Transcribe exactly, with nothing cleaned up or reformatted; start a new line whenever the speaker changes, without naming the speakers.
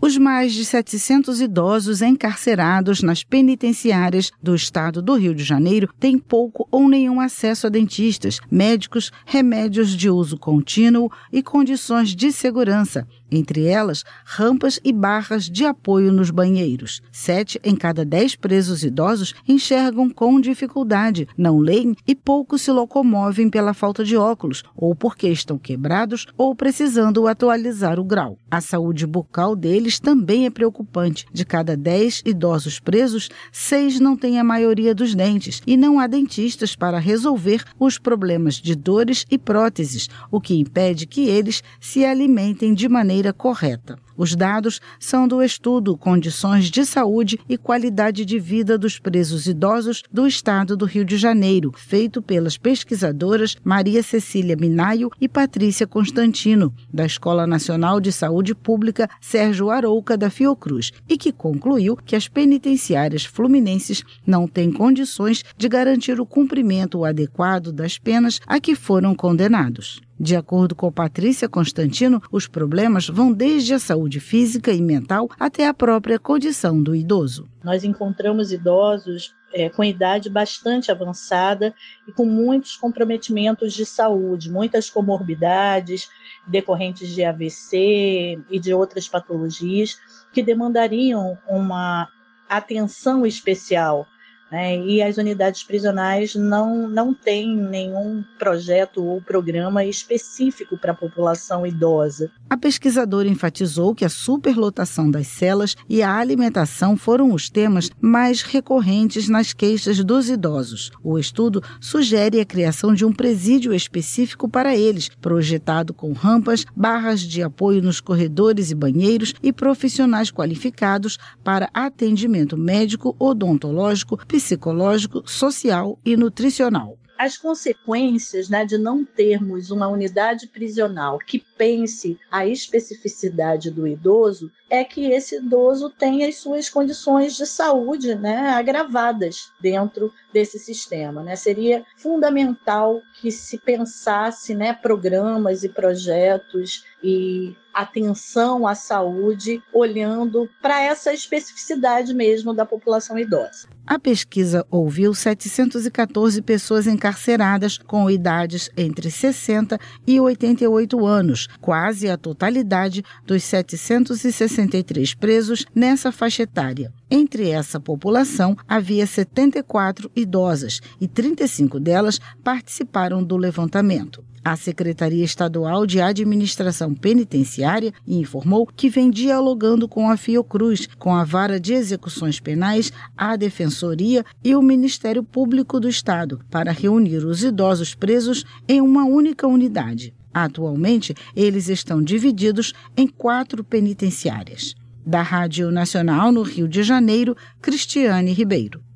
Os mais de setecentos idosos encarcerados nas penitenciárias do estado do Rio de Janeiro têm pouco ou nenhum acesso a dentistas, médicos, remédios de uso contínuo e condições de segurança, entre elas rampas e barras de apoio nos banheiros. Sete em cada dez presos idosos enxergam com dificuldade, não leem e pouco se locomovem pela falta de óculos, ou porque estão quebrados ou precisando atualizar o grau. A saúde bucal deles também é preocupante. De cada dez idosos presos, seis não têm a maioria dos dentes e não há dentistas para resolver os problemas de dores e próteses, o que impede que eles se alimentem de maneira correta. Os dados são do estudo Condições de Saúde e Qualidade de Vida dos Presos Idosos do Estado do Rio de Janeiro, feito pelas pesquisadoras Maria Cecília Minaio e Patrícia Constantino, da Escola Nacional de Saúde Pública Sérgio Arouca da Fiocruz, e que concluiu que as penitenciárias fluminenses não têm condições de garantir o cumprimento adequado das penas a que foram condenados. De acordo com Patrícia Constantino, os problemas vão desde a saúde física e mental até a própria condição do idoso.
Nós encontramos idosos é, com idade bastante avançada e com muitos comprometimentos de saúde, muitas comorbidades decorrentes de A V C e de outras patologias que demandariam uma atenção especial. É, e as unidades prisionais não, não têm nenhum projeto ou programa específico para a população idosa.
A pesquisadora enfatizou que a superlotação das celas e a alimentação foram os temas mais recorrentes nas queixas dos idosos. O estudo sugere a criação de um presídio específico para eles, projetado com rampas, barras de apoio nos corredores e banheiros e profissionais qualificados para atendimento médico, odontológico, psicológico, social e nutricional.
As consequências, né, de não termos uma unidade prisional que pense a especificidade do idoso é que esse idoso tem as suas condições de saúde, né, agravadas dentro desse sistema, né? Seria fundamental que se pensasse, né, programas e projetos e atenção à saúde olhando para essa especificidade mesmo da população idosa.
A pesquisa ouviu setecentas e quatorze pessoas encarceradas com idades entre sessenta e oitenta e oito anos, quase a totalidade dos setecentos e sessenta e três presos nessa faixa etária. Entre essa população, havia setenta e quatro idosas e trinta e cinco delas participaram do levantamento. A Secretaria Estadual de Administração Penitenciária informou que vem dialogando com a Fiocruz, com a Vara de Execuções Penais, a Defensoria e o Ministério Público do Estado para reunir os idosos presos em uma única unidade. Atualmente, eles estão divididos em quatro penitenciárias. Da Rádio Nacional no Rio de Janeiro, Cristiane Ribeiro.